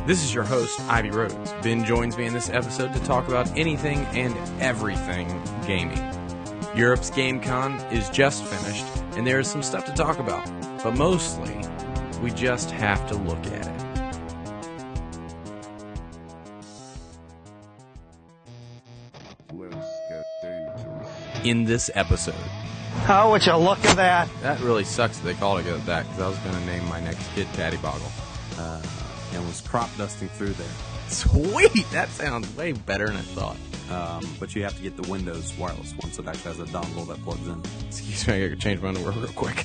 This is your host, Ivy Rhodes. Ben joins me in this episode to talk about anything and everything gaming. Europe's GameCon is just finished, and there is some stuff to talk about, but mostly, we just have to look at it. In this episode. Oh, would you look at that? That really sucks that they called it that, because I was going to name my next kid Patty Boggle. And was crop dusting through there. Sweet! That sounds way better than I thought. But you have to get the Windows wireless one, so it actually has a dongle that plugs in. Excuse me, I gotta change my underwear real quick.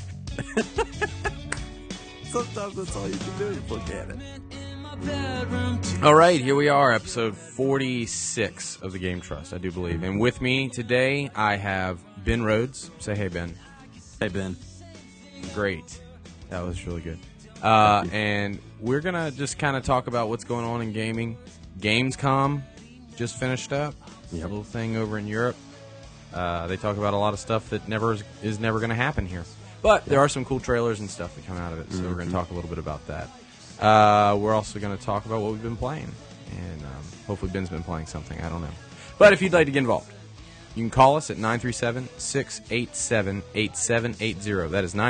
Sometimes that's all you can do is look at it. All right, here we are, episode 46 of the Game Trust, I do believe. And with me today, I have Ben Rhodes. Say hey, Ben. Hey, Ben. Great. That was really good. And we're going to just kind of talk about what's going on in gaming. Gamescom just finished up. Yep. A little thing over in Europe. They talk about a lot of stuff that is never going to happen here. But there are some cool trailers and stuff that come out of it, so we're going to talk a little bit about that. We're also going to talk about what we've been playing. And hopefully Ben's been playing something. I don't know. But if you'd like to get involved, you can call us at 937-687-8780. That is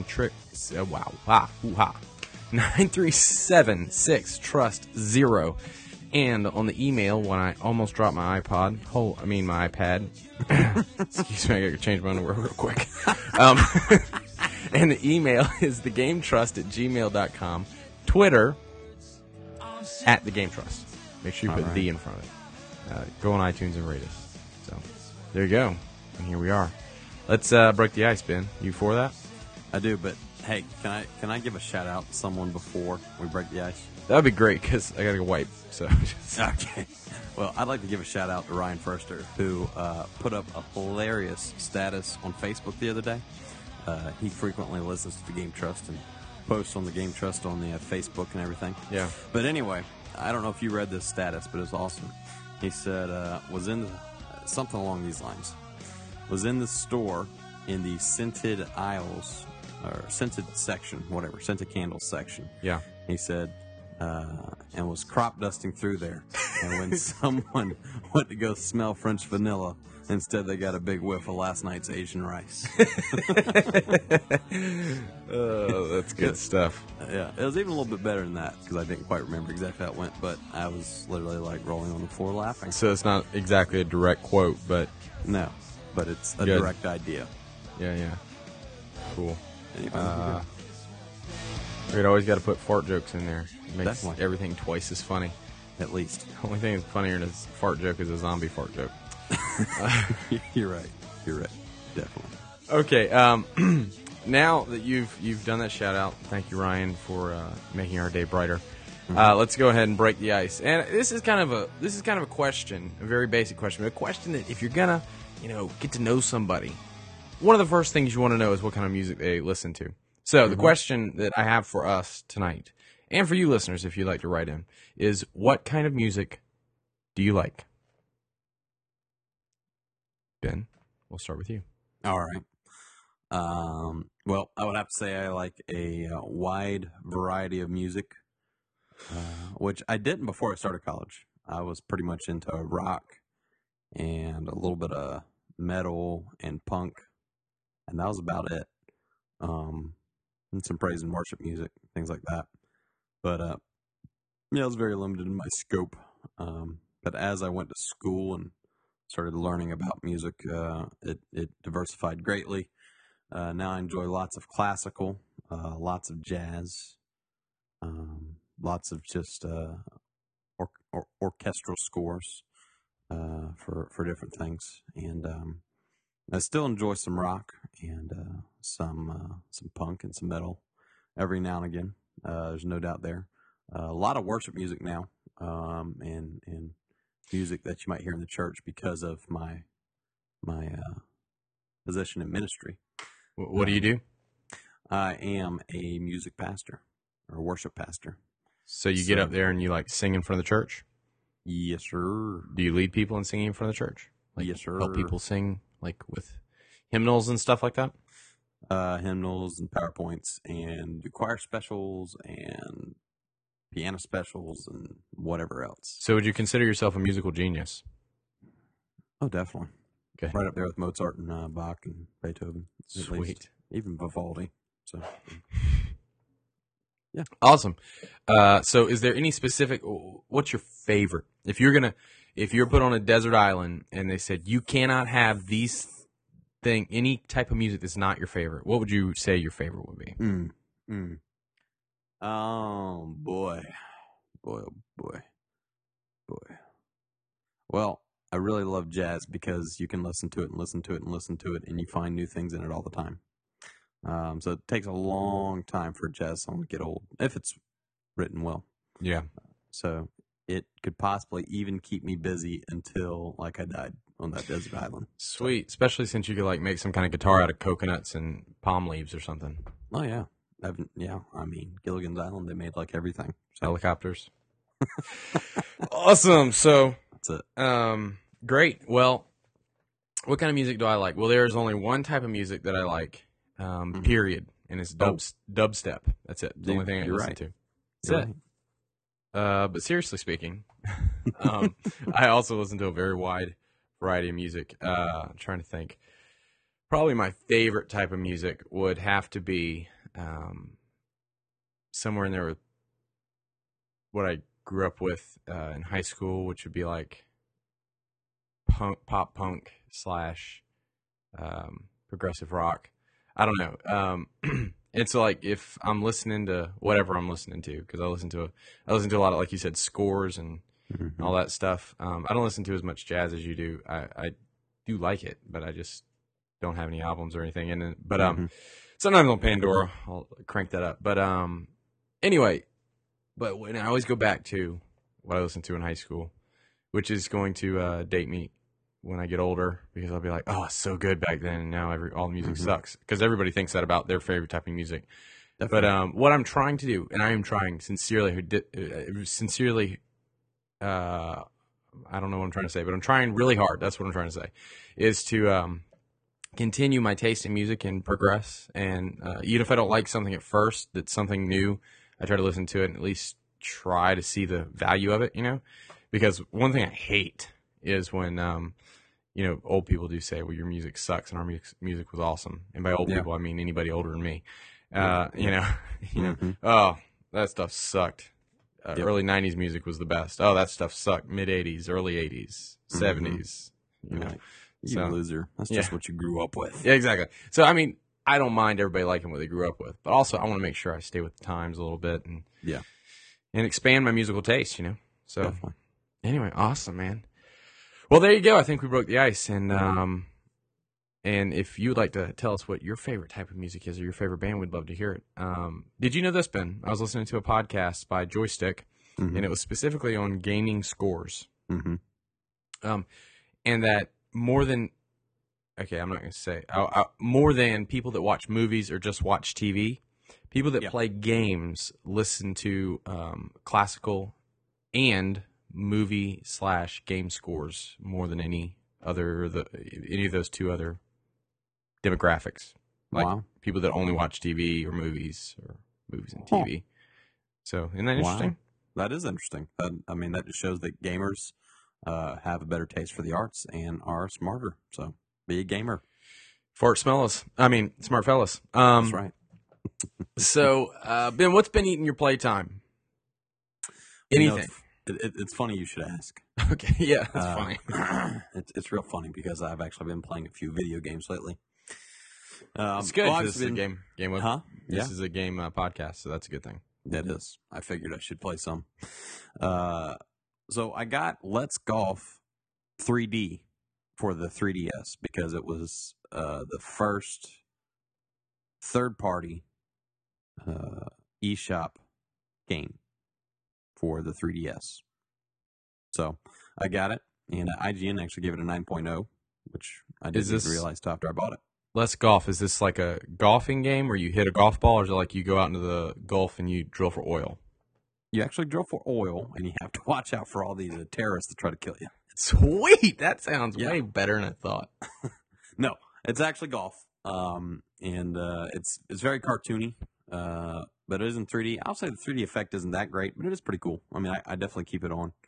937-6-TRUST-0. And on the email, when I almost dropped my my iPad. Excuse me, I got to change my underwear real quick. And the email is thegametrust@gmail.com. Twitter, @thegametrust. Make sure you put the in front of it. Go on iTunes and rate us. So, there you go. And here we are. Let's break the ice, Ben. You for that? I do, but hey, can I give a shout out to someone before we break the ice? That would be great, because I got to go wipe. So. Okay. Well, I'd like to give a shout out to Ryan Furster, who put up a hilarious status on Facebook the other day. He frequently listens to the Game Trust and posts on the Game Trust on the Facebook and everything. Yeah. But anyway, I don't know if you read this status, but it was awesome. He said, was in something along these lines. Was in the store in the scented aisles, or scented section, whatever, scented candles section. Yeah. He said, and was crop dusting through there. And when someone went to go smell French vanilla, instead they got a big whiff of last night's Asian rice. Oh, that's good stuff. Yeah, it was even a little bit better than that, because I didn't quite remember exactly how it went, but I was literally like rolling on the floor laughing. So it's not exactly a direct quote, but... No, but it's a Good. direct idea. Yeah. Cool. Anyway, We'd always got to put fart jokes in there. It makes Definitely. everything twice as funny. at least. The only thing that's funnier than a fart joke is a zombie fart joke. You're right. Definitely. Okay, now that you've done that shout out, thank you, Ryan, for making our day brighter. Let's go ahead and break the ice. And this is kind of a question, a very basic question, but a question that if you're gonna, get to know somebody, one of the first things you want to know is what kind of music they listen to. So the question that I have for us tonight, and for you listeners, if you'd like to write in, is what kind of music do you like? Ben, we'll start with you. All right. Well, I would have to say I like a wide variety of music, which I didn't before I started college. I was pretty much into rock and a little bit of metal and punk, and that was about it. And some praise and worship music, things like that. But I was very limited in my scope. But as I went to school and started learning about music, it diversified greatly. Now I enjoy lots of classical, lots of jazz, lots of just orchestral scores for different things, and I still enjoy some rock and some punk and some metal every now and again. There's no doubt there. A lot of worship music now, and music that you might hear in the church because of my position in ministry. What do you do? I am a music pastor or a worship pastor. So you get up there and you sing in front of the church? Yes, sir. Do you lead people in singing in front of the church? Yes, sir. Help people sing with hymnals and stuff like that? Hymnals and PowerPoints and do choir specials and piano specials and whatever else. So would you consider yourself a musical genius? Oh, definitely. Okay. Right up there with Mozart and Bach and Beethoven. At Sweet. least. Even Vivaldi. So, yeah. Awesome. So is there any specific, what's your favorite? If you're put on a desert island and they said you cannot have any type of music that's not your favorite, what would you say your favorite would be? Oh, boy. Boy, oh, boy. Boy. Well, I really love jazz because you can listen to it and listen to it and listen to it, and you find new things in it all the time. So it takes a long time for a jazz song to get old, if it's written well. Yeah. So it could possibly even keep me busy until, like, I died on that desert island. Sweet. Especially since you could, like, make some kind of guitar out of coconuts and palm leaves or something. Oh, yeah. I mean, Gilligan's Island, they made, like, everything. So. Helicopters. Awesome. So, That's it. Great. Well, what kind of music do I like? Well, there's only one type of music that I like, period, and it's dubstep. That's it. The only thing I listen to. That's it. But seriously speaking, I also listen to a very wide variety of music. I'm trying to think. Probably my favorite type of music would have to be somewhere in there with what I grew up with in high school, which would be like pop punk / progressive rock. I don't know. It's like if I'm listening to whatever I'm listening to, because I listen to a lot of, like you said, scores and all that stuff. I don't listen to as much jazz as you do. I do like it, but I just don't have any albums or anything. But sometimes on Pandora I'll crank that up. But anyway, but when I always go back to what I listened to in high school, which is going to date me when I get older, because I'll be like, oh, it's so good back then, and now all the music sucks, because everybody thinks that about their favorite type of music. Definitely. But what I'm trying to do, and I am trying sincerely, I don't know what I'm trying to say, but I'm trying really hard. That's what I'm trying to say, is to continue my taste in music and progress. And even if I don't like something at first, that's something new, I try to listen to it and at least try to see the value of it, because one thing I hate is when old people do say, well, your music sucks and our music was awesome. And by old people, I mean anybody older than me. Oh, that stuff sucked. Early 90s music was the best. Oh, that stuff sucked. Mid 80s, early 80s, 70s. You loser. That's just what you grew up with. Yeah, exactly. So, I mean, I don't mind everybody liking what they grew up with, but also I want to make sure I stay with the times a little bit and expand my musical taste, So, Definitely. Anyway, awesome, man. Well, there you go. I think we broke the ice, and if you would like to tell us what your favorite type of music is or your favorite band, we'd love to hear it. Did you know this, Ben? I was listening to a podcast by Joystick, and it was specifically on gaming scores. And that more than people that watch movies or just watch TV, people that play games listen to classical and movie / game scores more than any of those two other demographics. Like people that only watch TV or movies and TV. So isn't that interesting? Wow. That is interesting. That just shows that gamers have a better taste for the arts and are smarter. So be a gamer. Smart fellas. That's right. So Ben, what's been eating your playtime? Anything? It's funny you should ask. Okay, yeah, that's funny. It's real funny because I've actually been playing a few video games lately. It's good. This is a game with. Huh? This is a game podcast, so that's a good thing. That is. I figured I should play some. So I got Let's Golf 3D for the 3DS because it was the first third-party eShop game for the 3DS. So I got it, and IGN actually gave it a 9.0, which I didn't realize till after I bought it. Let's Golf. Is this like a golfing game where you hit a golf ball, or is it like you go out into the Gulf and you drill for oil? You actually drill for oil, and you have to watch out for all these terrorists that try to kill you. Sweet! That sounds way better than I thought. No, it's actually golf, and it's very cartoony, but it is in 3D. I'll say the 3D effect isn't that great, but it is pretty cool. I mean, I definitely keep it on.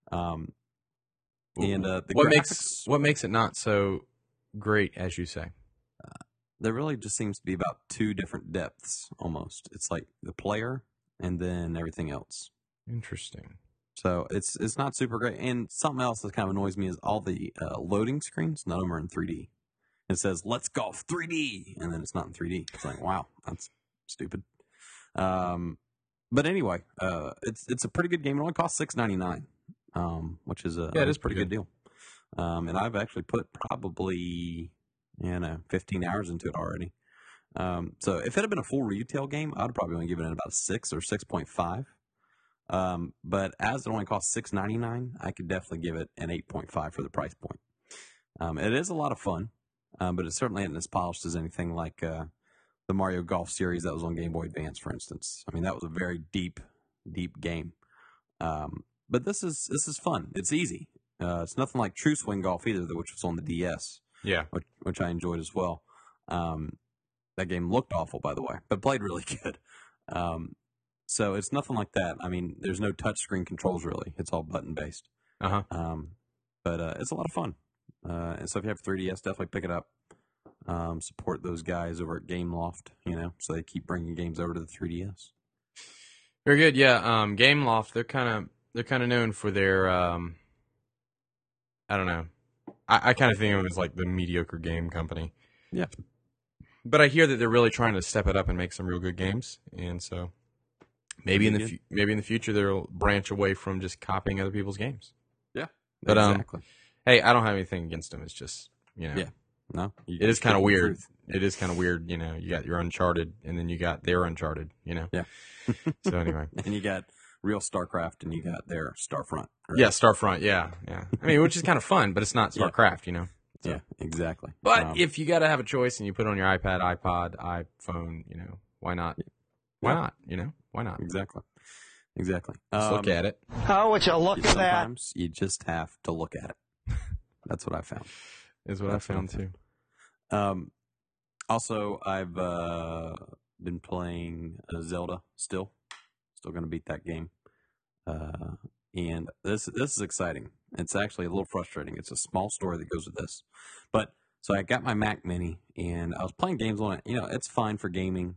And the graphics, what makes it not so great, as you say? there really just seems to be about two different depths almost. It's like the player and then everything else. Interesting. So it's not super great. And something else that kind of annoys me is all the loading screens. None of them are in 3D. It says "Let's golf 3D," and then it's not in 3D. It's like, wow, that's stupid. But anyway, it's a pretty good game. It only costs $6.99, which is it is pretty good deal. And I've actually put probably 15 hours into it already. So if it had been a full retail game, I'd probably only give it about a 6 or 6.5. But as it only costs $6.99, I could definitely give it an 8.5 for the price point. It is a lot of fun, but it certainly isn't as polished as anything like the Mario Golf series that was on Game Boy Advance, for instance. I mean, that was a very deep game. But this is fun. It's easy. It's nothing like True Swing Golf either, which was on the DS. Yeah, which I enjoyed as well. That game looked awful, by the way, but played really good. So it's nothing like that. I mean, there's no touchscreen controls really. It's all button based. Uh-huh. But it's a lot of fun. And so if you have 3DS, definitely pick it up. Support those guys over at Gameloft, so they keep bringing games over to the 3DS. Very good. Yeah. Gameloft, they're kind of known for their I don't know. I kind of think of them as like the mediocre game company. Yeah. But I hear that they're really trying to step it up and make some real good games, and so maybe in the future they'll branch away from just copying other people's games. Yeah. But exactly. Hey, I don't have anything against them. It's just Yeah. No. It is kind of weird. It is kind of weird. You got your Uncharted, and then you got their Uncharted. Yeah. So anyway, and you got real StarCraft, and you got their Starfront. Right? Yeah, Starfront. Yeah. I mean, which is kind of fun, but it's not StarCraft. So. Yeah, exactly. But if you got to have a choice, and you put it on your iPad, iPod, iPhone, why not? Why not? Why not? Exactly. Let's look at it. Oh, would you look at that? Sometimes you just have to look at it. That's what I found. Is what I found too. Also, I've been playing Zelda still going to beat that game. And this is exciting. It's actually a little frustrating. It's a small story that goes with this. But so I got my Mac Mini and I was playing games on it. It's fine for gaming.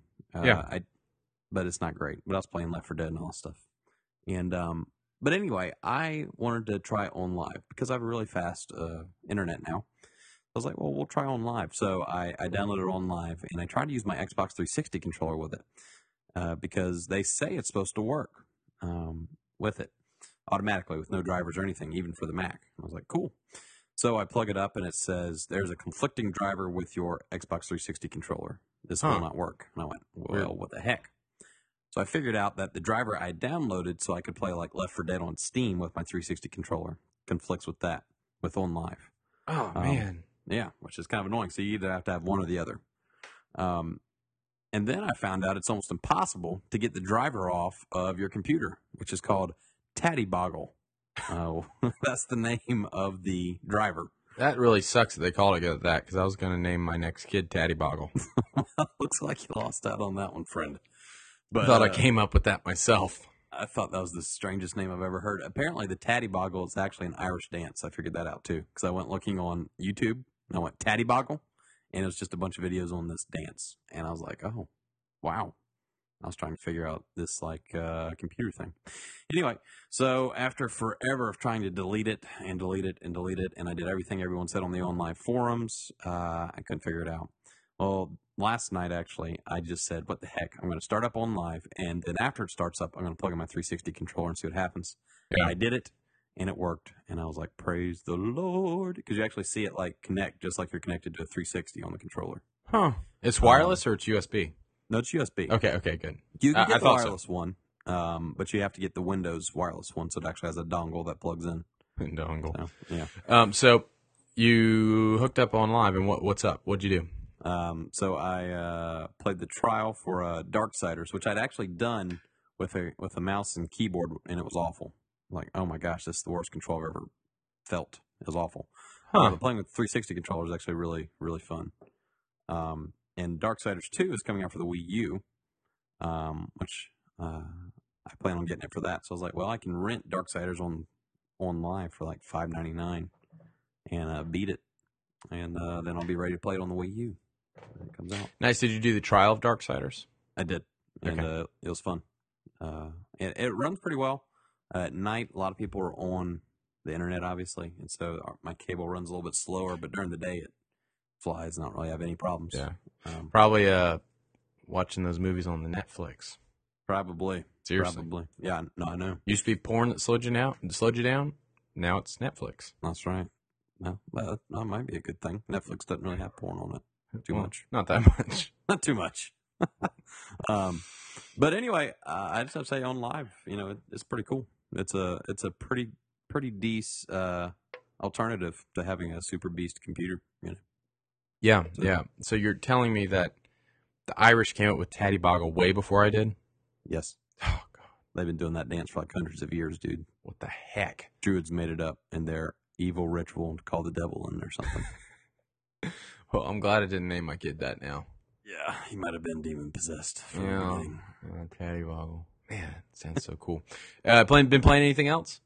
But it's not great. But I was playing Left 4 Dead and all that stuff. And but anyway, I wanted to try OnLive because I have a really fast internet now. I was like, well, we'll try OnLive. So I downloaded OnLive and I tried to use my Xbox 360 controller with it because they say it's supposed to work with it automatically with no drivers or anything, even for the Mac. I was like, cool. So I plug it up and it says there's a conflicting driver with your Xbox 360 controller. This will not work. And I went, well, what the heck? So I figured out that the driver I downloaded so I could play like Left 4 Dead on Steam with my 360 controller conflicts with that, with OnLive. Oh, man. Yeah, which is kind of annoying. So you either have to have one or the other. And then I found out it's almost impossible to get the driver off of your computer, which is called Tattyboggle. That's the name of the driver. That really sucks that they called it that because I was going to name my next kid Tattyboggle. Well, looks like you lost out on that one, friend. But I thought I came up with that myself. I thought that was the strangest name I've ever heard. Apparently, the Tattyboggle is actually an Irish dance. I figured that out, too, because I went looking on YouTube, and I went Tattyboggle, and it was just a bunch of videos on this dance. And I was like, oh, wow. I was trying to figure out this, computer thing. Anyway, so after forever of trying to delete it, and I did everything everyone said on the OnLive forums, I couldn't figure it out. Well, last night, actually, I just said, what the heck? I'm going to start up OnLive, and then after it starts up, I'm going to plug in my 360 controller and see what happens. Yeah. And I did it, and it worked. And I was like, praise the Lord. Because you actually see it, connect, just like you're connected to a 360 on the controller. Huh. It's wireless or it's USB? No, it's USB. Okay, good. You can get the wireless one, but you have to get the Windows wireless one, so it actually has a dongle that plugs in. Dongle. So, yeah. So you hooked up OnLive, and what's up? What'd you do? So I played the trial for Darksiders, which I'd actually done with a mouse and keyboard, and it was awful. Like, oh my gosh, this is the worst control I've ever felt. It was awful. But playing with 360 controller is actually really, really fun. And Darksiders 2 is coming out for the Wii U. which I plan on getting it for that. So I was like, well, I can rent Darksiders on live for like $5.99 and beat it, and then I'll be ready to play it on the Wii U when it comes out. Nice. Did you do the trial of Darksiders? I did, and it was fun. It runs pretty well. At night, a lot of people are on the internet, obviously, and so my cable runs a little bit slower, but during the day it flies and I don't really have any problems. Yeah. Probably watching those movies on the Netflix. Probably. Seriously. Probably. Yeah, no, I know. Used to be porn that slowed you down. Now it's Netflix. That's right. No, well, that might be a good thing. Netflix doesn't really have porn on it too much. Not that much. Not too much. But anyway, I just have to say on live, it's pretty cool. It's a pretty decent alternative to having a super beast computer. Yeah, yeah. So you're telling me that the Irish came up with Tatty Boggle way before I did? Yes. Oh God, They've been doing that dance for like hundreds of years, dude. what the heck? Druids made it up in their evil ritual to call the devil in or something. Well, I'm glad I didn't name my kid that now. Yeah, he might have been demon possessed from the Yeah, beginning. Tatty Boggle. Man, it sounds so cool. Been playing anything else?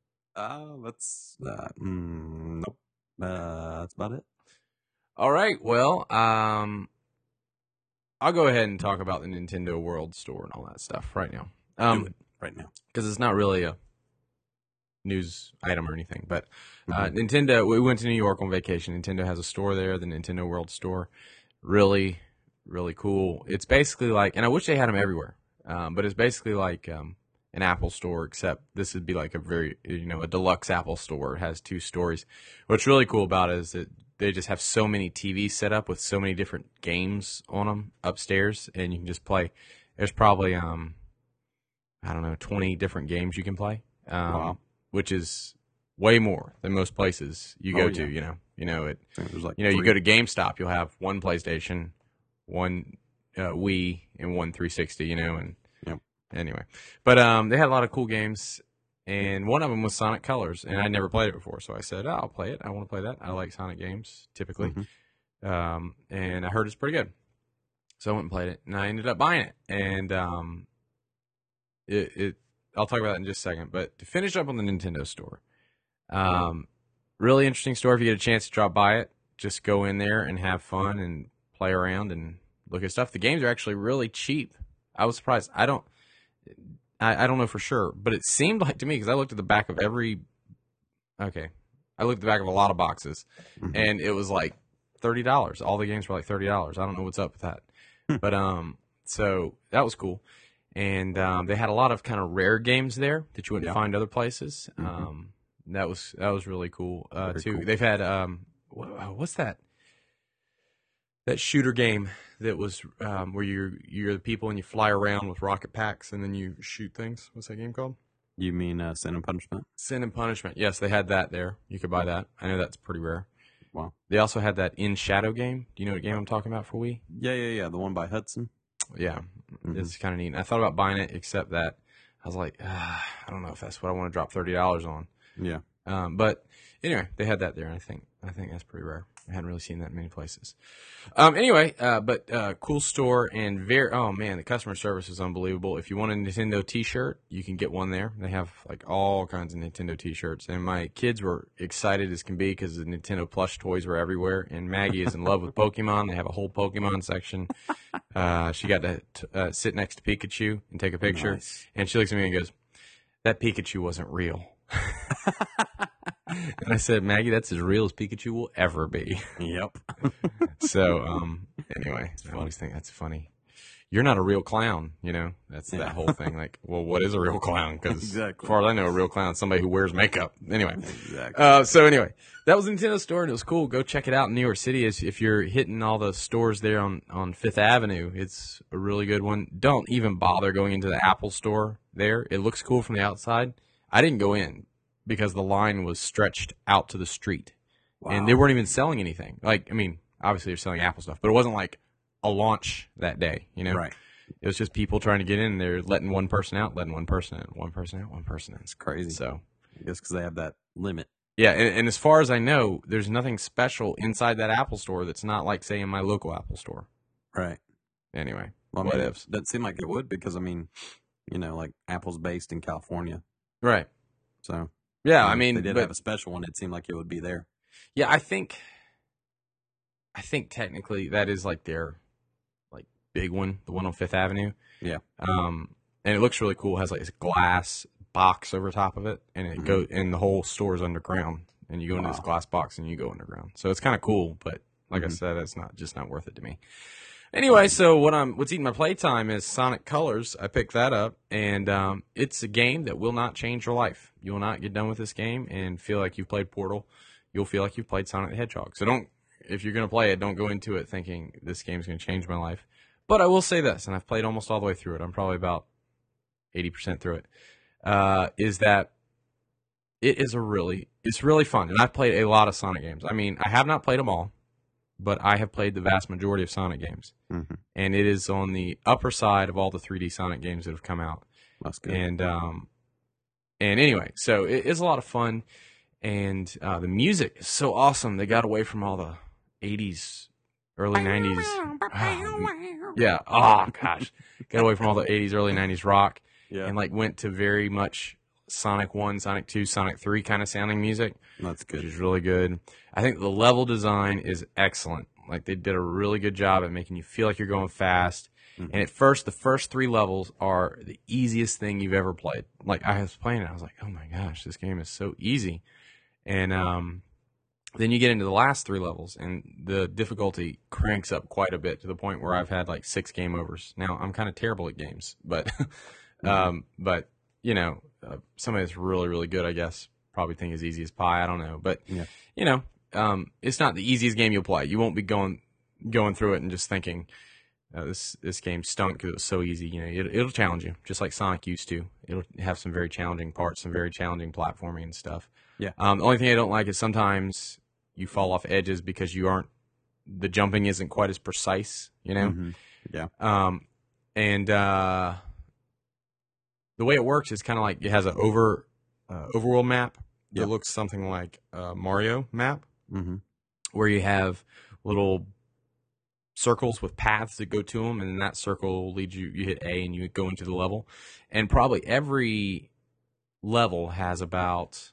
Nope. That's about it. All right. Well, I'll go ahead and talk about the Nintendo World Store and all that stuff right now. Do it right now. Because it's not really a news item or anything. But Nintendo, we went to New York on vacation. Nintendo has a store there, the Nintendo World Store. Really, really cool. It's basically like, and I wish they had them everywhere, but it's basically like an Apple store, except this would be like a very, a deluxe Apple store. It has 2 stories. What's really cool about it is that they just have so many TVs set up with so many different games on them upstairs, and you can just play. There's probably, 20 different games you can play, Wow. which is way more than most places you go to. Yeah. There's like You 3. go to GameStop, you'll have one PlayStation, one Wii, and one 360. And Yep. anyway, but they had a lot of cool games, and one of them was Sonic Colors, and I'd never played it before, so I said, I'll play it. I want to play that. I like Sonic games typically, and I heard it's pretty good, so I went and played it, and I ended up buying it, and I'll talk about that in just a second. But to finish up on the Nintendo store, really interesting store. If you get a chance to drop by it, just go in there and have fun and play around and look at stuff. The games are actually really cheap. I was surprised. I don't know for sure, but it seemed like to me, because I looked at the back of I looked at the back of a lot of boxes, and it was like $30. All the games were like $30. I don't know what's up with that, but so that was cool. And they had a lot of kind of rare games there that you wouldn't find other places. That was really cool too. Cool. They've had what's that? That shooter game that was where you're the people and you fly around with rocket packs and then you shoot things. What's that game called? You mean Sin and Punishment? Sin and Punishment. Yes, they had that there. You could buy that. I know that's pretty rare. Wow. They also had that In Shadow game. Do you know what game I'm talking about for Wii? Yeah. The one by Hudson. Yeah, it's kind of neat. And I thought about buying it, except that I was like, I don't know if that's what I want to drop $30 on. Yeah. But anyway, they had that there, and I think that's pretty rare. I hadn't really seen that in many places. But cool store and the customer service is unbelievable. If you want a Nintendo T-shirt, you can get one there. They have like all kinds of Nintendo T-shirts, and my kids were excited as can be because the Nintendo plush toys were everywhere. And Maggie is in love with Pokemon. They have a whole Pokemon section. She got to sit next to Pikachu and take a picture, and she looks at me and goes, "That Pikachu wasn't real." And I said, Maggie, that's as real as Pikachu will ever be. Yep. So, anyway, I always think that's funny. You're not a real clown, That's that whole thing. Like, well, what is a real clown? Because as far as I know, a real clown is somebody who wears makeup. Anyway. Exactly. So anyway, that was the Nintendo store, and it was cool. Go check it out in New York City. If you're hitting all the stores there on Fifth Avenue, it's a really good one. Don't even bother going into the Apple store there. It looks cool from the outside. I didn't go in because the line was stretched out to the street. Wow. And they weren't even selling anything. Like, I mean, obviously they're selling Apple stuff, but it wasn't like a launch that day, Right. It was just people trying to get in there, letting one person out, letting one person in, one person out, one person in. It's crazy. So, I guess because they have that limit. Yeah, and as far as I know, there's nothing special inside that Apple store that's not like, say, in my local Apple store. Right. Anyway, Well, what I mean, ifs? doesn't seem like it would because I mean, like Apple's based in California, Right. so Yeah, I if they mean, did but have a special one, it seemed like it would be there. yeah, I think technically that is like their like big one, the one on Fifth Avenue. Yeah. And it looks really cool. It has like this glass box over top of it, and it go and the whole store is underground. And you go into this glass box and you go underground. So it's kind of cool, but like I said, it's not worth it to me. Anyway, so what's eating my playtime is Sonic Colors. I picked that up, and it's a game that will not change your life. You will not get done with this game and feel like you've played Portal. You'll feel like you've played Sonic the Hedgehog. So if you're going to play it, don't go into it thinking this game's going to change my life. But I will say this, and I've played almost all the way through it. I'm probably about 80% through it. Is that it's really fun. And I've played a lot of Sonic games. I mean, I have not played them all, but I have played the vast majority of Sonic games. Mm-hmm. And it is on the upper side of all the 3D Sonic games that have come out. That's good. And anyway, so it is a lot of fun. And the music is so awesome. They got away from all the 80s, early 90s. Yeah. Oh, gosh. Got away from all the 80s, early 90s rock. Yeah. And like went to very much Sonic 1, Sonic 2, Sonic 3 kind of sounding music. That's good. Which is really good. I think the level design is excellent. Like they did a really good job at making you feel like you're going fast. Mm-hmm. And the first 3 levels are the easiest thing you've ever played. Like I was playing it, I was like, oh my gosh, this game is so easy. And then you get into the last 3 levels, and the difficulty cranks up quite a bit to the point where I've had like 6 game overs. Now I'm kind of terrible at games, but but you know, somebody that's really really good, I guess, probably think as easy as pie. I don't know, but you know, it's not the easiest game you'll play. You won't be going through it and just thinking this game stunk because it was so easy. You know, it'll challenge you just like Sonic used to. It'll have some very challenging parts, some very challenging platforming and stuff. Yeah. The only thing I don't like is sometimes you fall off edges because the jumping isn't quite as precise. You know. Mm-hmm. Yeah. And the way it works is kind of like it has an overworld map that looks something like a Mario map, where you have little circles with paths that go to them, and then that circle leads you. You hit A, and you go into the level. And probably every level has about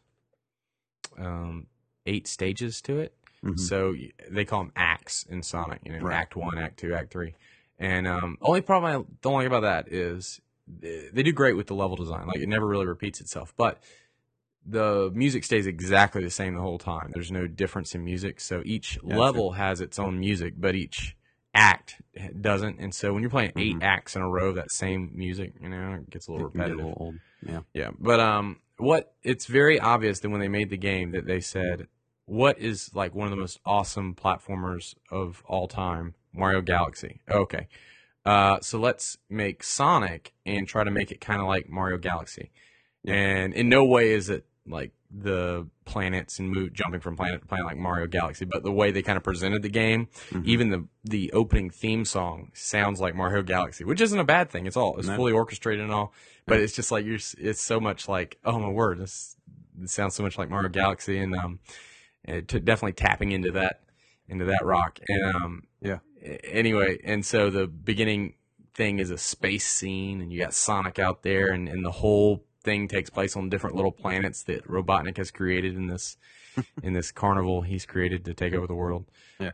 8 stages to it. Mm-hmm. So they call them acts in Sonic. You know, right. Act 1, Act 2, Act 3. And only problem I don't like about that is they do great with the level design. Like it never really repeats itself, but the music stays exactly the same the whole time. There's no difference in music. So each level has its own music, but each act doesn't. And so when you're playing 8 acts in a row, that same music, you know, it gets a little repetitive. Get a little old. Yeah. Yeah. But it's very obvious that when they made the game that they said, what is like one of the most awesome platformers of all time? Mario Galaxy. Okay. So let's make Sonic and try to make it kind of like Mario Galaxy. Yeah. And in no way is it like the planets and jumping from planet to planet like Mario Galaxy, but the way they kind of presented the game, even the opening theme song sounds like Mario Galaxy, which isn't a bad thing. It's fully orchestrated and all, but it's just like it's so much like, oh my word, it sounds so much like Mario Galaxy, and definitely tapping into that rock. And anyway, and so the beginning thing is a space scene, and you got Sonic out there, and the whole thing takes place on different little planets that Robotnik has created in this carnival he's created to take over the world. Yeah.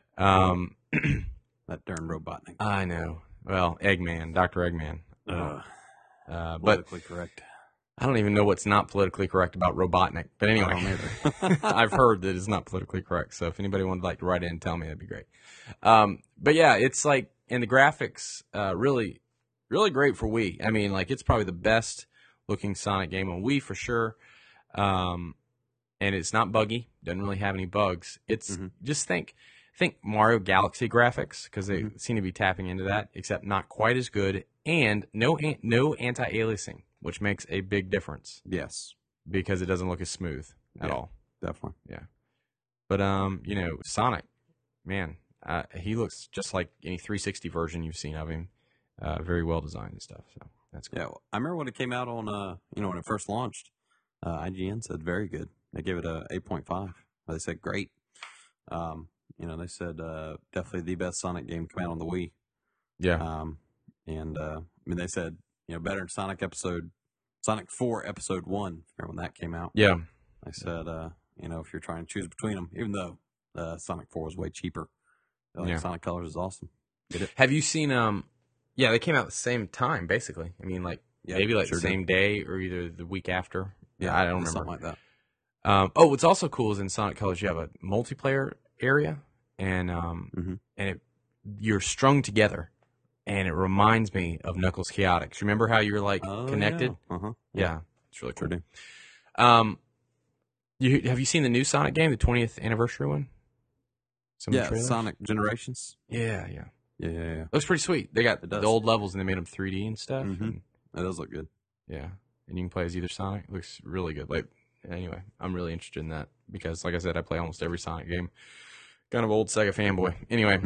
That darn Robotnik. I know. Well, Eggman, Dr. Eggman. Politically correct. I don't even know what's not politically correct about Robotnik. But anyway, I don't either. I've heard that it's not politically correct. So if anybody would like to write in and tell me, that'd be great. But yeah, it's like, and the graphics, really, really great for Wii. I mean, like it's probably the best looking Sonic game on Wii for sure. And it's not buggy. Doesn't really have any bugs. It's just think Mario Galaxy graphics, because they seem to be tapping into that, except not quite as good, and no anti-aliasing, which makes a big difference. Yes, because it doesn't look as smooth at all. Definitely. Yeah. But you know, Sonic, man, he looks just like any 360 version you've seen of him. Very well designed and stuff. So that's cool. Yeah, I remember when it came out on when it first launched, IGN said very good. They gave it a 8.5. They said great. They said definitely the best Sonic game come out on the Wii. Yeah. And I mean, they said, better than Sonic 4 Episode 1, when that came out. Yeah. I said, if you're trying to choose between them, even though Sonic 4 was way cheaper, Yeah. Sonic Colors is awesome. Get it? Have you seen? Yeah, they came out at the same time, basically. I mean, like maybe like sure the same day or either the week after. Yeah, I don't remember. something like that. What's also cool is in Sonic Colors you have a multiplayer area, and you're strung together, and it reminds me of Knuckles Chaotix. Remember how you're like connected? Yeah. Uh-huh. Yeah, it's really cool. Sure do. Have you seen the new Sonic game, the 20th anniversary one? Sonic Generations. Yeah. Looks pretty sweet. They got the old levels and they made them 3D and stuff. Mm-hmm. And, that does look good. Yeah, and you can play as either Sonic. It looks really good. Like, anyway, I'm really interested in that because, like I said, I play almost every Sonic game. Kind of old Sega fanboy. Anyway,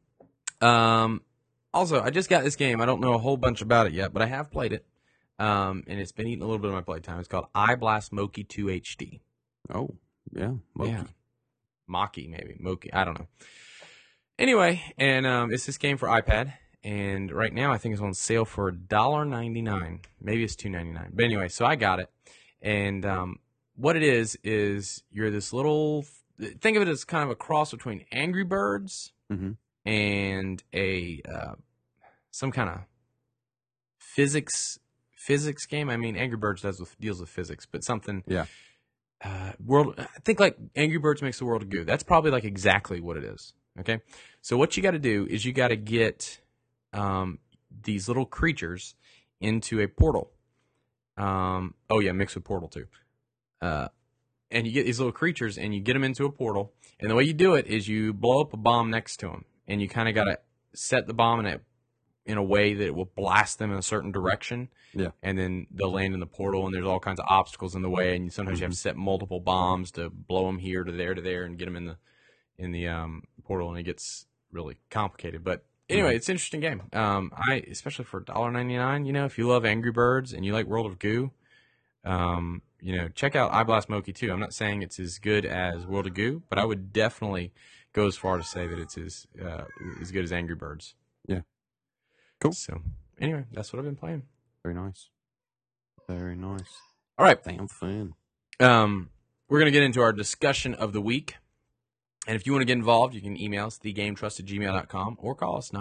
also, I just got this game. I don't know a whole bunch about it yet, but I have played it, and it's been eating a little bit of my playtime. It's called iBlast Moki 2 HD. Oh, yeah, Moki. Yeah. Maki, maybe. Moki. I don't know. Anyway, and it's this game for iPad, and right now I think it's on sale for $1.99. Maybe it's $2.99. But anyway, so I got it, and what it is you're this little. Think of it as kind of a cross between Angry Birds and a some kind of physics game. I mean, Angry Birds deals with physics, but something. Yeah. I think like Angry Birds makes the world of goo. That's probably like exactly what it is. Okay, so what you got to do is you got to get these little creatures into a portal. Mixed with Portal too. And you get these little creatures and you get them into a portal. And the way you do it is you blow up a bomb next to them, and you kind of got to set the bomb in a way that it will blast them in a certain direction. Yeah. And then they'll land in the portal, and there's all kinds of obstacles in the way, and sometimes you have to set multiple bombs to blow them here to there and get them in the portal, and it gets really complicated. But anyway, it's an interesting game. Especially for $1.99, if you love Angry Birds and you like World of Goo, check out iBlast Moki 2. I'm not saying it's as good as World of Goo, but I would definitely go as far to say that it's as good as Angry Birds. Yeah. Cool. So anyway, that's what I've been playing. Very nice. Very nice. All right. Damn fun. We're going to get into our discussion of the week. And if you want to get involved, you can email us, thegametrust@gmail.com, or call us,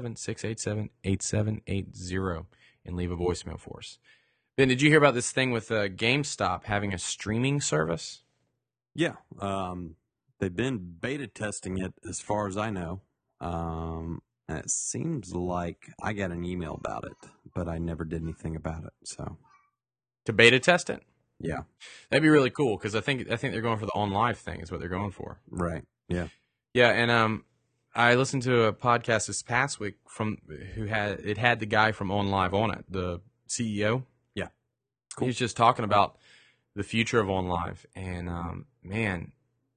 937-687-8780, and leave a voicemail for us. Ben, did you hear about this thing with GameStop having a streaming service? Yeah. They've been beta testing it as far as I know. And it seems like I got an email about it, but I never did anything about it. So to beta test it? Yeah. That'd be really cool because I think they're going for the OnLive thing is what they're going for. Right. Yeah. Yeah, and I listened to a podcast this past week who had the guy from OnLive on it, the CEO. Yeah. Cool. He was just talking about the future of OnLive, and man,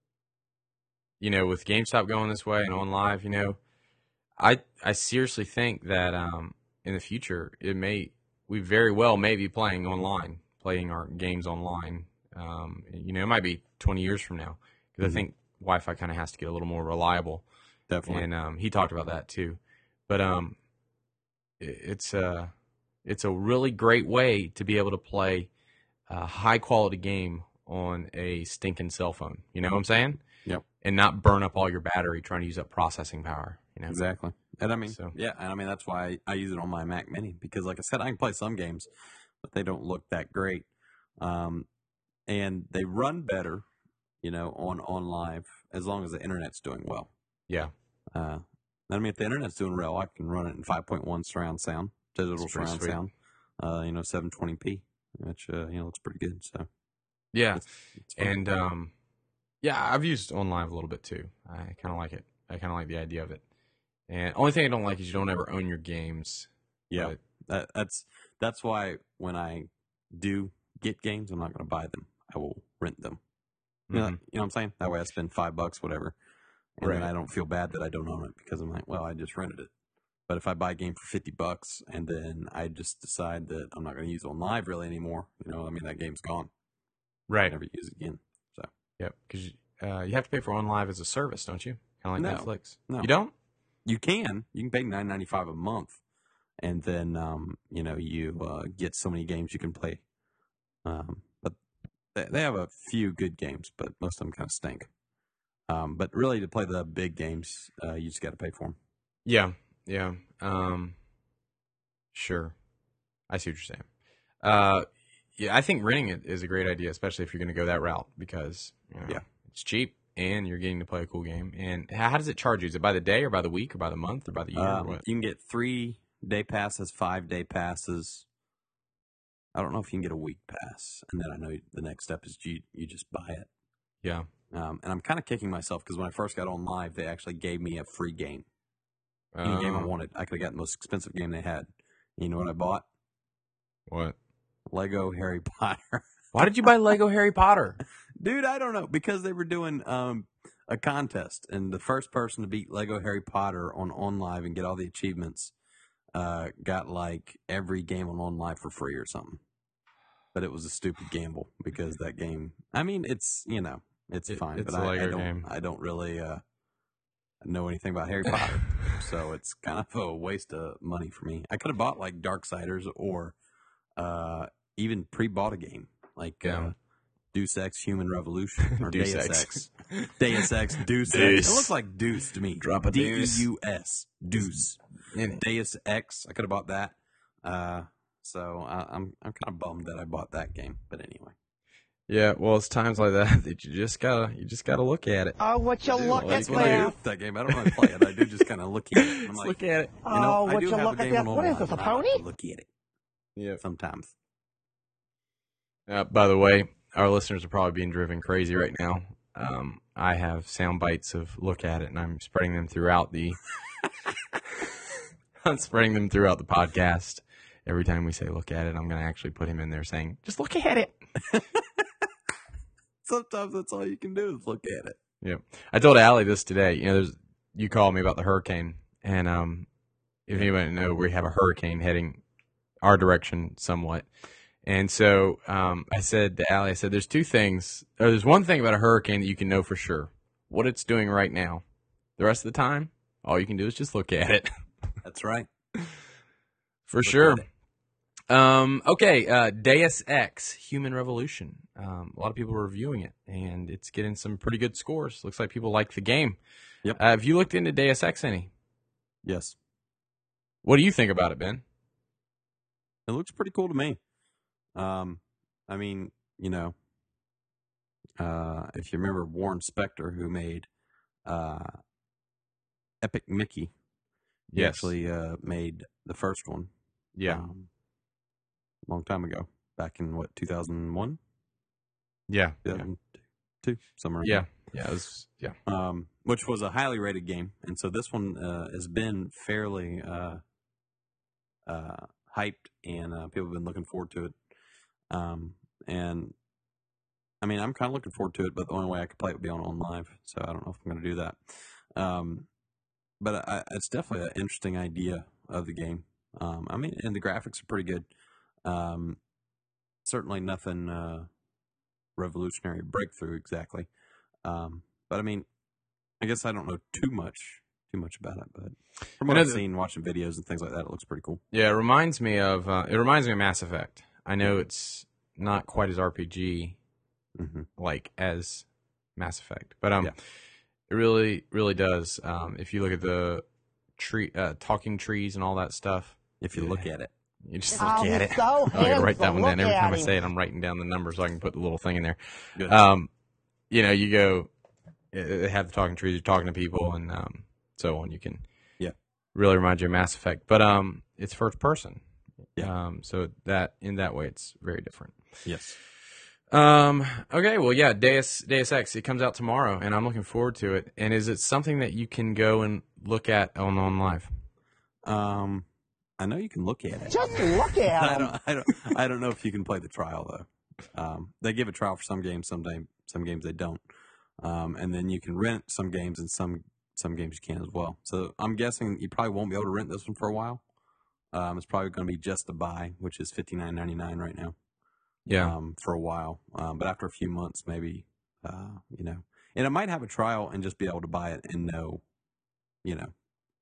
with GameStop going this way and OnLive, I seriously think that in the future we very well may be playing our games online. It might be 20 years from now because I think Wi-Fi kind of has to get a little more reliable. Definitely. And he talked about that too. But it's a really great way to be able to play a high quality game on a stinking cell phone. You know what I'm saying? Yep. And not burn up all your battery trying to use up processing power. Exactly. And that's why I use it on my Mac Mini because, like I said, I can play some games, but they don't look that great. And they run better, on OnLive as long as the internet's doing well. Yeah. If the internet's doing well, I can run it in 5.1 surround sound, digital surround sound, 720p, which looks pretty good. So yeah, it's fun. And I've used OnLive a little bit too. I kind of like it. I kind of like the idea of it. And only thing I don't like is you don't ever own your games. Yeah, that's why when I do get games, I'm not going to buy them. I will rent them. You know what I'm saying? That way I spend $5, whatever, and then I don't feel bad that I don't own it because I'm like, well, I just rented it. But if I buy a game for $50 and then I just decide that I'm not going to use OnLive really anymore, that game's gone. Right. I never use it again. So yep, because you have to pay for OnLive as a service, don't you? Kind of like No. Netflix. No. You don't? You can pay $9.95 a month, and then you get so many games you can play. But they have a few good games, but most of them kind of stink. But really, to play the big games, you just got to pay for them. Yeah. Sure. I see what you're saying. Yeah, I think renting it is a great idea, especially if you're going to go that route, because it's cheap and you're getting to play a cool game. And how does it charge you? Is it by the day or by the week or by the month or by the year? Or what? You can get 3-day passes, 5-day passes. I don't know if you can get a week pass. And then I know the next step is you just buy it. Yeah. And I'm kind of kicking myself because when I first got on live, they actually gave me a free game. Any game I wanted. I could have gotten the most expensive game they had. You know what I bought? What? Lego Harry Potter. Why did you buy Lego Harry Potter? Dude, I don't know. Because they were doing a contest, and the first person to beat Lego Harry Potter on Live and get all the achievements got like every game on Live for free or something. But it was a stupid gamble because that game. I mean, it's fine, it's but a Lego game. I don't really know anything about Harry Potter, so it's kind of a waste of money for me. I could have bought like Darksiders or even pre-bought a game like Deus Ex Human Revolution or Deus Ex. Deus Ex, Deuce. It looks like Deuce to me. Drop a deuce. D-E-U-S. Deuce. Deus Ex. I could have bought that. So I'm kind of bummed that I bought that game. But anyway. Yeah, well, it's times like that you just gotta look at it. Oh, what you look at When I there? do that game, I don't really play it. I do just kind of look at it. I'm like, Look at it. Oh, I what do you have look a at game there? on What is online, this, a but I like pony? to look at it. Yeah. Sometimes. By the way, our listeners are probably being driven crazy right now. I have sound bites of look at it, and I'm spreading them throughout the. I'm spreading them throughout the podcast. Every time we say look at it, I'm going to actually put him in there saying, just look at it. Sometimes that's all you can do is look at it. Yeah. I told Allie this today. You called me about the hurricane, and if anybody know, we have a hurricane heading our direction somewhat. And so I said to Allie, there's two things, or there's one thing about a hurricane that you can know for sure, what it's doing right now. The rest of the time, all you can do is just look at it. That's right. For sure. Okay, Deus Ex, Human Revolution. A lot of people are reviewing it, and it's getting some pretty good scores. Looks like people like the game. Yep. Have you looked into Deus Ex any? Yes. What do you think about it, Ben? It looks pretty cool to me. I mean, if you remember Warren Spector, who made Epic Mickey, he actually made the first one. Yeah. A long time ago, back in 2001? Yeah. 2002, somewhere. Yeah. Yeah. It was, which was a highly rated game, and so this one has been fairly hyped, and people have been looking forward to it. And I mean, I'm kind of looking forward to it, but the only way I could play it would be on live, so I don't know if I'm going to do that. But it's definitely an interesting idea of the game. I mean, and the graphics are pretty good. Certainly nothing revolutionary breakthrough exactly. But I mean, I guess I don't know too much about it, but from what I've seen, watching videos and things like that, it looks pretty cool. Yeah, it reminds me of Mass Effect. I know it's not quite as RPG like as Mass Effect, but it really, really does. If you look at the talking trees and all that stuff, if you look at it, you just look at it. So I gotta write that one down. Every time I him. say it, I'm writing down the numbers so I can put the little thing in there. Good. You go, they have the talking trees, you're talking to people, and so on. You can, really remind you of Mass Effect, but it's first person. Yeah. So that in that way, it's very different. Yes. Okay. Well, yeah. Deus Ex. It comes out tomorrow, and I'm looking forward to it. And is it something that you can go and look at on live? I know you can look at it. Just look at him. I don't know if you can play the trial though. They give a trial for some games, some games they don't. And then you can rent some games, and some games you can as well. So I'm guessing you probably won't be able to rent this one for a while. It's probably going to be just a buy, which is $59.99 right now. Yeah. For a while. But after a few months, maybe, and it might have a trial and just be able to buy it and know,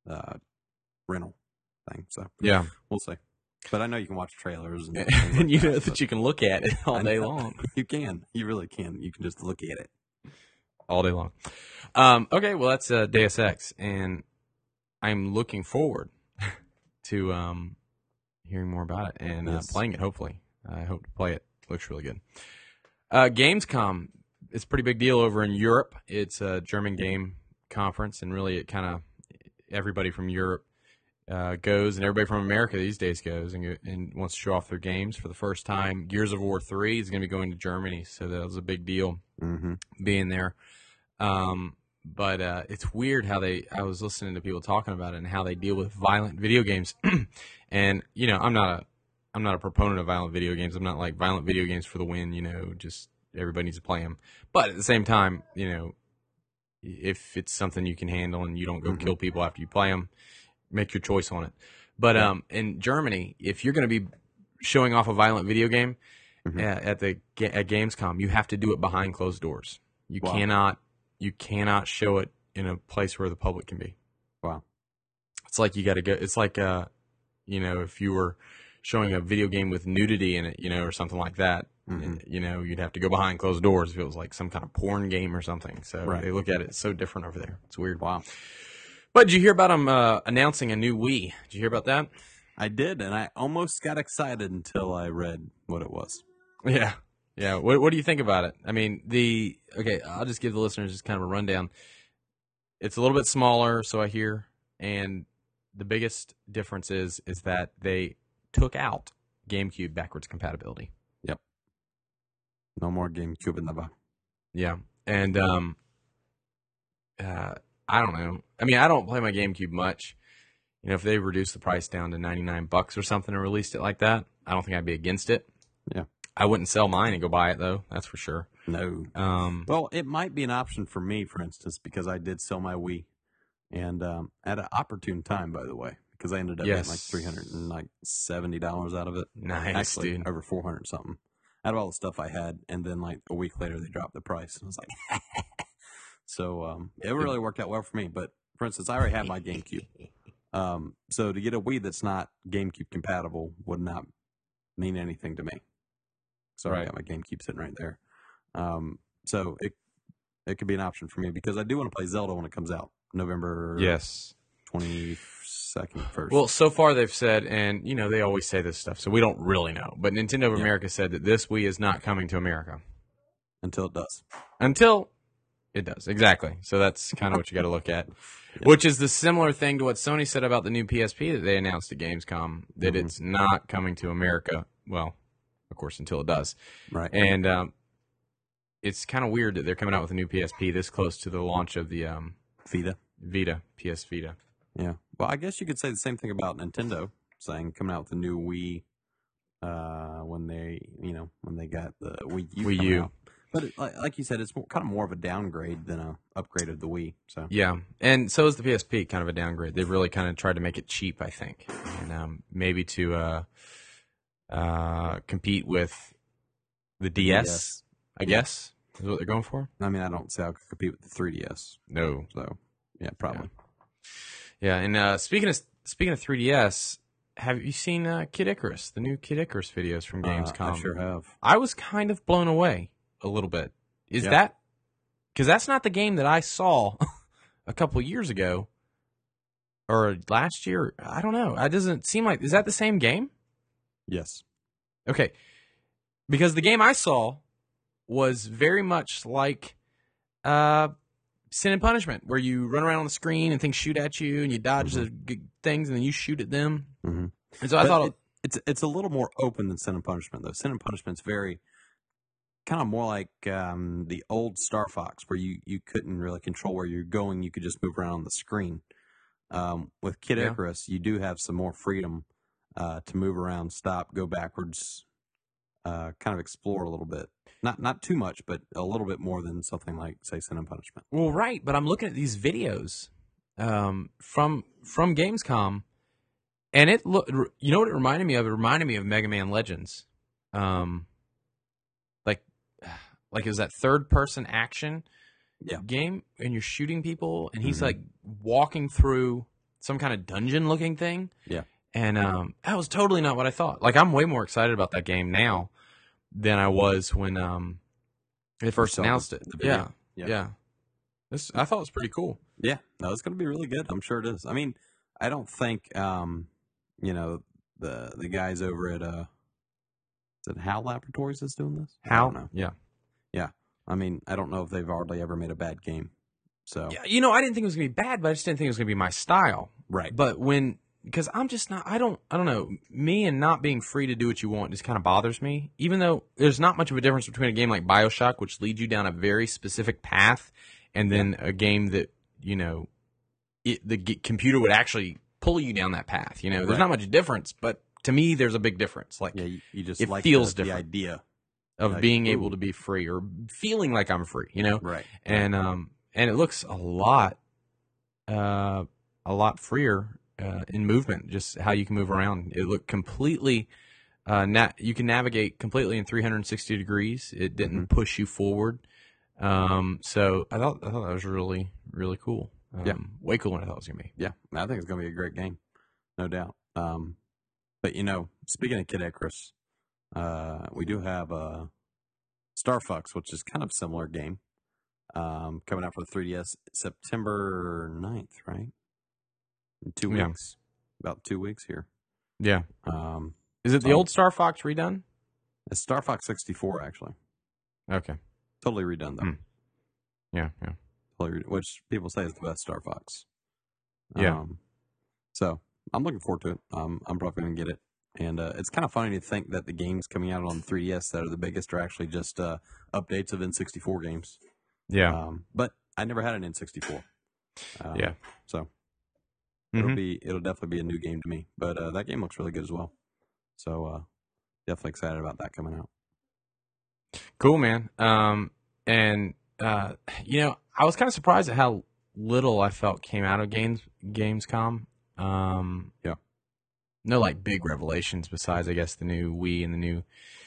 rental thing. So Yeah. we'll see. But I know you can watch trailers and, And you know that you can look at it all day long. You can. You really can. You can just look at it all day long. Okay, well, that's Deus Ex, and I'm looking forward to hearing more about it and playing it, hopefully. I hope to play it. Looks really good. Gamescom, it's a pretty big deal over in Europe. It's a German game conference, and really it kind of everybody from Europe goes, and everybody from America these days goes and wants to show off their games for the first time. Gears of War 3 is going to be going to Germany, so that was a big deal being there. But it's weird how I was listening to people talking about it and how they deal with violent video games. And, you know, I'm not a proponent of violent video games. I'm not like violent video games for the win, you know, just everybody needs to play them. But at the same time, you know, if it's something you can handle and you don't go kill people after you play them, make your choice on it. But in Germany, if you're going to be showing off a violent video game at Gamescom, you have to do it behind closed doors. You cannot show it in a place where the public can be. Wow. It's like you got to go. It's like you know, if you were showing a video game with nudity in it, you know, or something like that, you know, you'd have to go behind closed doors if it was like some kind of porn game or something. So they look at it so different over there. It's weird. Wow. But did you hear about them announcing a new Wii? Did you hear about that? I did, and I almost got excited until I read what it was. Yeah. Yeah. What do you think about it? I mean, I'll just give the listeners just kind of a rundown. It's a little bit smaller, so I hear, and the biggest difference is that they took out GameCube backwards compatibility. Yep. No more GameCube in the box. Yeah. And I don't know. I mean, I don't play my GameCube much. You know, if they reduced the price down to $99 or something and released it like that, I don't think I'd be against it. Yeah. I wouldn't sell mine and go buy it, though. That's for sure. No. Well, it might be an option for me, for instance, because I did sell my Wii. And at an opportune time, by the way, because I ended up getting like $370 out of it. Nice, actually, dude. Over 400 something out of all the stuff I had. And then like a week later, they dropped the price. And I was like, so it really worked out well for me. But for instance, I already had my GameCube. So to get a Wii that's not GameCube compatible would not mean anything to me. So I got my GameCube sitting right there. So it could be an option for me because I do want to play Zelda when it comes out. November 22nd, 1st. Well, so far they've said, and you know they always say this stuff, so we don't really know. But Nintendo of America said that this Wii is not coming to America until it does. Until it does, exactly. So that's kind of what you got to look at, which is the similar thing to what Sony said about the new PSP that they announced at Gamescom, that it's not coming to America. Well, of course, until it does. Right. And it's kind of weird that they're coming out with a new PSP this close to the launch of the Vita, PS Vita. Yeah. Well, I guess you could say the same thing about Nintendo saying coming out with a new Wii when they got the Wii U. Out. But like you said, it's kind of more of a downgrade than a upgrade of the Wii. So yeah, and so is the PSP, kind of a downgrade. They've really kind of tried to make it cheap, I think, and maybe to compete with the DS, I guess, is what they're going for. I mean, I don't see how it could compete with the 3DS. No. So, yeah, probably. Yeah, and speaking of 3DS, have you seen Kid Icarus, the new Kid Icarus videos from Gamescom? I sure have. I was kind of blown away a little bit. Is that... Because that's not the game that I saw a couple years ago. Or last year. I don't know. It doesn't seem like... Is that the same game? Yes. Okay. Because the game I saw was very much like Sin and Punishment, where you run around on the screen and things shoot at you, and you dodge the things, and then you shoot at them. Mm-hmm. And so I thought it's a little more open than Sin and Punishment, though. Sin and Punishment's very kind of more like the old Star Fox, where you couldn't really control where you're going; you could just move around on the screen. With Kid Icarus, you do have some more freedom to move around, stop, go backwards, kind of explore a little bit. Not too much, but a little bit more than something like, say, Sin and Punishment. Well, right, but I'm looking at these videos from Gamescom, and you know what it reminded me of? It reminded me of Mega Man Legends, like it was that third person action game, and you're shooting people, and he's like walking through some kind of dungeon looking thing. Yeah. And that was totally not what I thought. Like, I'm way more excited about that game now than I was when they first announced it. Yeah. I thought it was pretty cool. Yeah, no, it's going to be really good. I'm sure it is. I mean, I don't think the guys over at is it HAL Laboratories that's doing this? HAL? I don't know. Yeah. I mean, I don't know if they've hardly ever made a bad game. So Yeah, I didn't think it was gonna be bad, but I just didn't think it was gonna be my style. Right. But because I'm just not, I don't know. Me and not being free to do what you want just kind of bothers me. Even though there's not much of a difference between a game like BioShock, which leads you down a very specific path, and then a game that the computer would actually pull you down that path. There's not much difference, but to me, there's a big difference. Like, yeah, you just it like feels the different idea of like, being ooh. able to be free or feeling like I'm free. Right. And it looks a lot freer in movement. Just how you can move around. It looked completely. You can navigate completely in 360 degrees. It didn't push you forward. So I thought that was really, really cool. Way cooler than I thought it was gonna be. Yeah, I think it's going to be a great game, no doubt. But speaking of Kid Icarus, we do have Star Fox, which is kind of a similar game, coming out for the 3DS September 9th, right? In 2 weeks, about 2 weeks here. Yeah. Is it the old Star Fox redone? It's Star Fox 64, actually. Okay. Totally redone, though. Yeah. Totally which people say is the best Star Fox. Yeah. So I'm looking forward to it. I'm probably going to get it. And it's kind of funny to think that the games coming out on the 3DS that are the biggest are actually just updates of N64 games. Yeah. But I never had an N64. Yeah. So it'll definitely be a new game to me. But that game looks really good as well. So definitely excited about that coming out. Cool, man. And I was kind of surprised at how little I felt came out of Gamescom. Yeah. No, like, big revelations besides, I guess, the new Wii and the new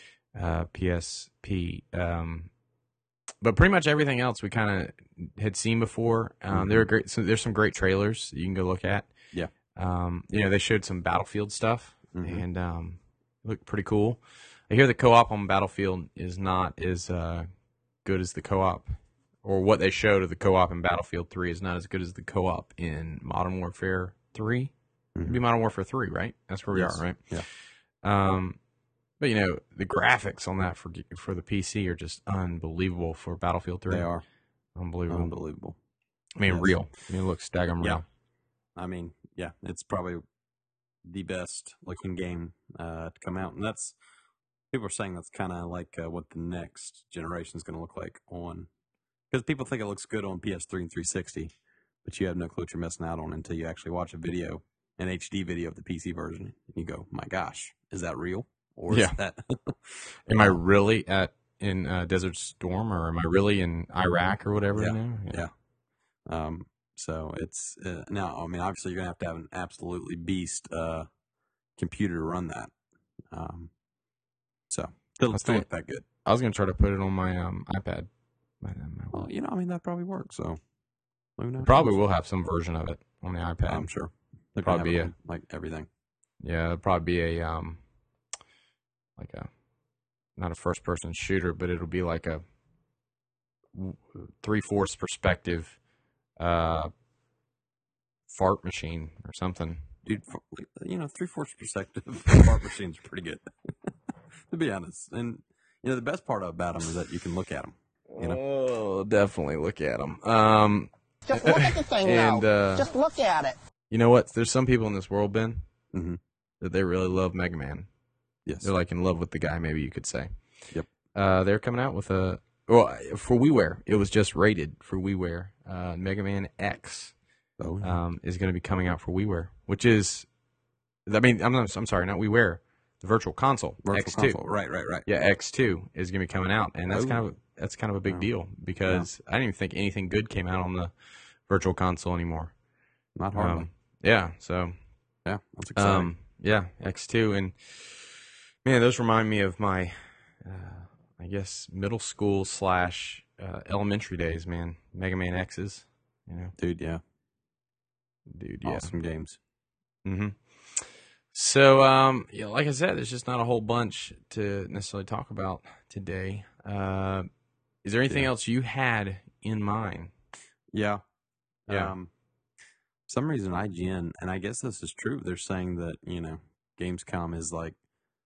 PSP. But pretty much everything else we kind of had seen before. They were great. So there's some great trailers that you can go look at. Yeah. They showed some Battlefield stuff and it looked pretty cool. I hear the co-op on Battlefield is not as good as the co-op, or what they showed of the co-op in Battlefield 3 is not as good as the co-op in Modern Warfare 3. It'd be Modern Warfare 3, right? That's where we are, right? Yeah. But the graphics on that for the PC are just unbelievable for Battlefield 3. They are unbelievable. I mean, real. I mean, it looks daggum real. I mean, yeah, it's probably the best looking game to come out, and that's people are saying that's kind of like what the next generation is going to look like on, because people think it looks good on PS3 and 360, but you have no clue what you're missing out on until you actually watch a video, an HD video of the PC version, and you go, "My gosh, is that real?" Or is that? Am I really in Desert Storm, or am I really in Iraq or whatever? Yeah. So it's now. I mean, obviously, you're gonna have to have an absolutely beast computer to run that. So it'll still look that good. I was gonna try to put it on my iPad. Well, I mean, that probably works. So probably will have some version of it on the iPad. I'm sure. It'll probably be like everything. Yeah, it'll probably be a not a first person shooter, but it'll be like a 3/4 perspective fart machine or something. Dude, 3/4 perspective fart machines are pretty good, to be honest. And the best part about them is that you can look at them. Oh, definitely look at them. Just look at the thing now. Just look at it. You know what? There's some people in this world, Ben, that they really love Mega Man. Yes. They're like in love with the guy, maybe you could say. Yep. They're coming out with for WiiWare. It was just rated for WiiWare. Mega Man X is going to be coming out for WiiWare, which is, I mean, I'm sorry, not WiiWare, the Virtual Console, X2. Console. Right. Yeah, X2 is going to be coming out, and that's kind of a big deal because I didn't even think anything good came out on the Virtual Console anymore. Not hardly. So that's exciting. X2, and man, those remind me of my, I guess, middle school / elementary days. Man, Mega Man X's, Dude, yeah. dude. Yeah, awesome games. Mm-hmm. So, like I said, there's just not a whole bunch to necessarily talk about today. Is there anything else you had in mind? Yeah. Yeah. Some reason IGN, and I guess this is true, they're saying that, Gamescom is like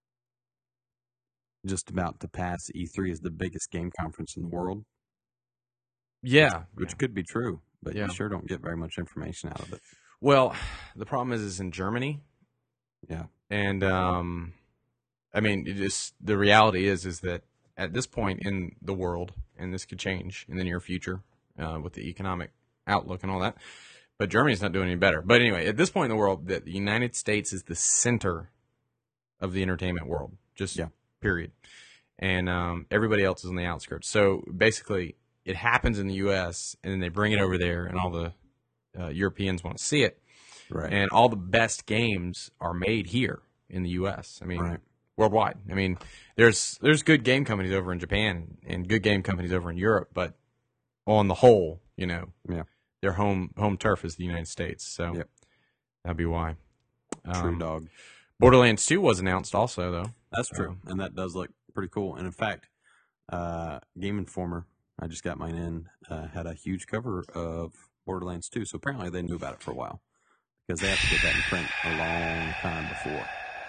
just about to pass E3 as the biggest game conference in the world. Yeah. Which could be true, but Yeah. you sure don't get very much information out of it. Well, the problem is it's in Germany. Yeah. And, I mean, the reality is that at this point in the world, and this could change in the near future with the economic outlook and all that, but Germany's not doing any better. But anyway, at this point in the world, the United States is the center of the entertainment world, period. And everybody else is on the outskirts. So basically, it happens in the U.S., and then they bring it over there, and all the Europeans want to see it. Right. And all the best games are made here in the U.S. I mean, worldwide. I mean, there's good game companies over in Japan and good game companies over in Europe, but on the whole, their home turf is the United States. So that'd be why. True dog. Borderlands 2 was announced also, though. That's true, and that does look pretty cool. And in fact, Game Informer, I just got mine in, had a huge cover of Borderlands 2, so apparently they knew about it for a while, because they have to get that in print a long time before.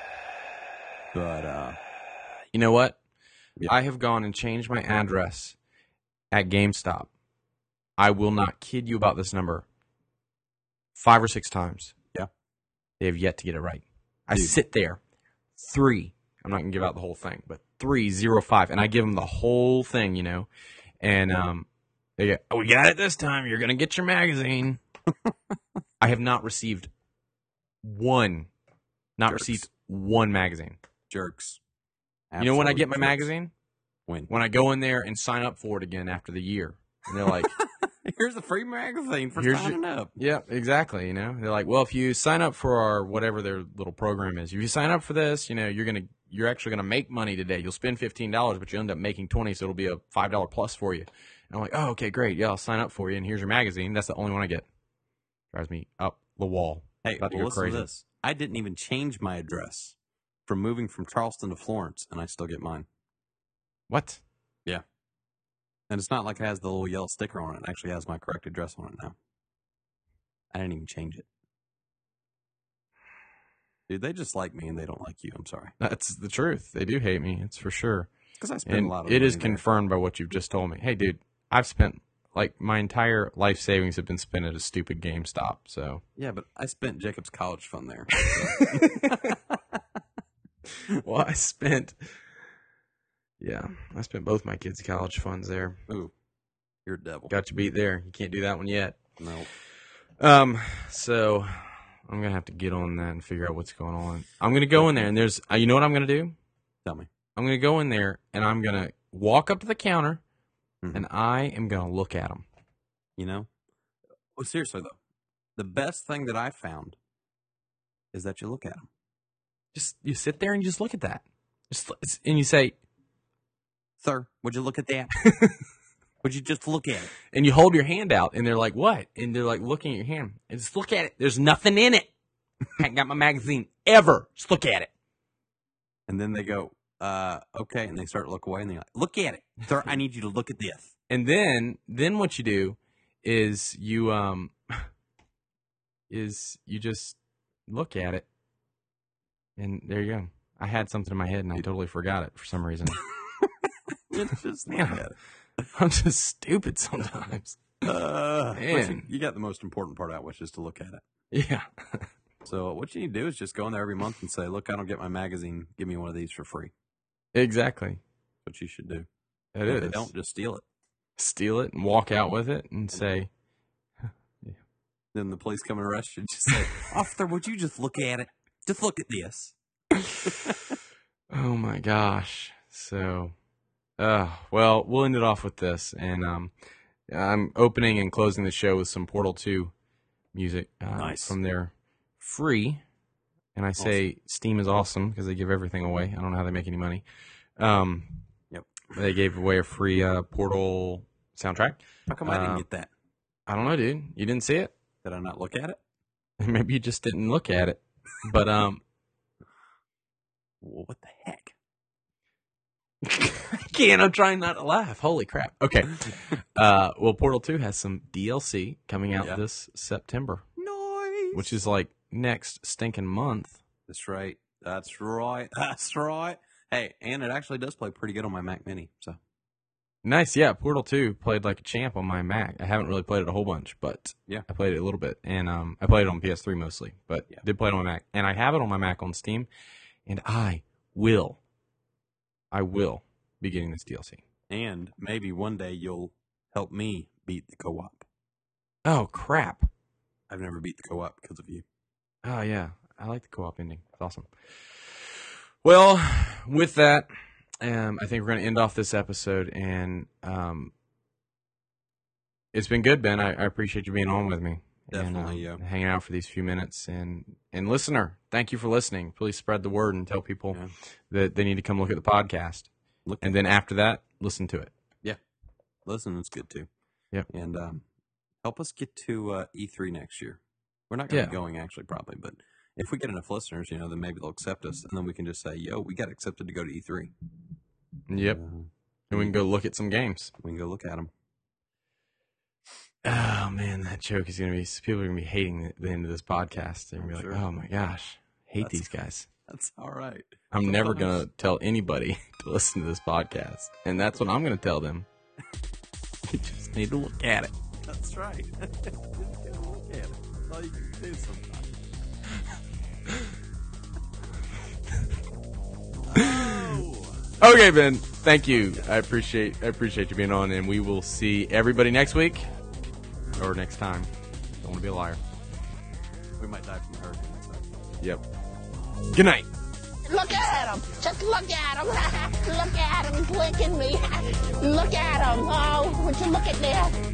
But, you know what? Yeah. I have gone and changed my address at GameStop. I will not kid you about this number. 5 or 6 times. Yeah. They have yet to get it right. I sit there. 3. I'm not going to give out the whole thing, but 305. And I give them the whole thing, And they go, we got it this time. You're going to get your magazine. I have not received one magazine. Jerks. Absolutely. You know when I get my magazine? When I go in there and sign up for it again after the year. And they're like, here's a free magazine for signing up. Yeah, exactly. They're like, well, if you sign up for our whatever their little program is, if you sign up for this, you're actually gonna make money today. You'll spend $15, but you end up making $20, so it'll be a $5 plus for you. And I'm like, oh, okay, great. Yeah, I'll sign up for you, and here's your magazine. That's the only one I get. Drives me up the wall. Hey, listen to this. I didn't even change my address from moving from Charleston to Florence, and I still get mine. What? Yeah. And it's not like it has the little yellow sticker on it. It actually has my correct address on it now. I didn't even change it. Dude, they just like me and they don't like you. I'm sorry. That's the truth. They do hate me. It's for sure. Because I spend a lot of money. It is confirmed by what you've just told me. Hey, dude, I've spent, my entire life savings have been spent at a stupid GameStop, so. Yeah, but I spent Jacob's college fund there. Well, I spent both my kids' college funds there. Ooh, you're a devil. Got you beat there. You can't do that one yet. No. So I'm gonna have to get on that and figure out what's going on. I'm gonna go in there and there's, you know what I'm gonna do? Tell me. I'm gonna go in there and I'm gonna walk up to the counter and I am gonna look at them. Well, seriously though, the best thing that I found is that you look at them. You sit there and you just look at that. And you say, sir, would you look at that? Would you just look at it? And you hold your hand out, and they're like, what? And they're like looking at your hand. And just look at it. There's nothing in it. I ain't got my magazine ever. Just look at it. And then they go, okay. And they start to look away, and they're like, look at it. Sir, I need you to look at this. And then what you do is you just look at it. And there you go. I had something in my head, and I totally forgot it for some reason. Just look at it. I'm just stupid sometimes. Man. You got the most important part out, which is to look at it. Yeah. So what you need to do is just go in there every month and say, look, I don't get my magazine. Give me one of these for free. Exactly. That's what you should do. It is. They don't, just steal it. Steal it and walk out with it and say. Yeah. Then the police come and arrest you and just say, officer, would you just look at it? Just look at this. Oh, my gosh. So... well, we'll end it off with this, and I'm opening and closing the show with some Portal 2 music nice. From their free, and I say Steam is awesome because they give everything away. I don't know how they make any money. Yep. They gave away a free Portal soundtrack. How come I didn't get that? I don't know, dude. You didn't see it? Did I not look at it? Maybe you just didn't look at it. But what the heck? I can't. I'm trying not to laugh. Holy crap. Okay. Well, Portal 2 has some DLC coming out this September. Nice. Which is like next stinking month. That's right. That's right. Hey, and it actually does play pretty good on my Mac Mini. So nice. Yeah, Portal 2 played like a champ on my Mac. I haven't really played it a whole bunch, but yeah, I played it a little bit. And I played it on PS3 mostly, but did play it on my Mac. And I have it on my Mac on Steam, and I will be getting this DLC. And maybe one day you'll help me beat the co-op. Oh, crap. I've never beat the co-op because of you. Oh, yeah. I like the co-op ending. It's awesome. Well, with that, I think we're going to end off this episode. And it's been good, Ben. I appreciate you being on with me. Definitely, and, hanging out for these few minutes. And listener, thank you for listening. Please spread the word and tell people that they need to come look at the podcast. And then after that, listen to it. Yeah. Listen, it's good too. Yeah. And help us get to E3 next year. We're not going to be going, actually, probably. But if we get enough listeners, then maybe they'll accept us. And then we can just say, yo, we got accepted to go to E3. Yep. And we can go look at some games. We can go look at them. Oh, man, that joke is going to be... People are going to be hating the end of this podcast. They're going to be like, oh, my gosh. Hate these guys. That's all right. I'm never going to tell anybody to listen to this podcast. And that's what I'm going to tell them. You just need to look at it. That's right. Just gotta look at it. That's all you can do sometimes. Okay, Ben. Thank you. I appreciate you being on, and we will see everybody next week or next time. Don't want to be a liar. We might die from a hurricane. So. Yep. Good night. Look at him. Just look at him. Look at him. He's licking me. Look at him. Oh, would you look at that?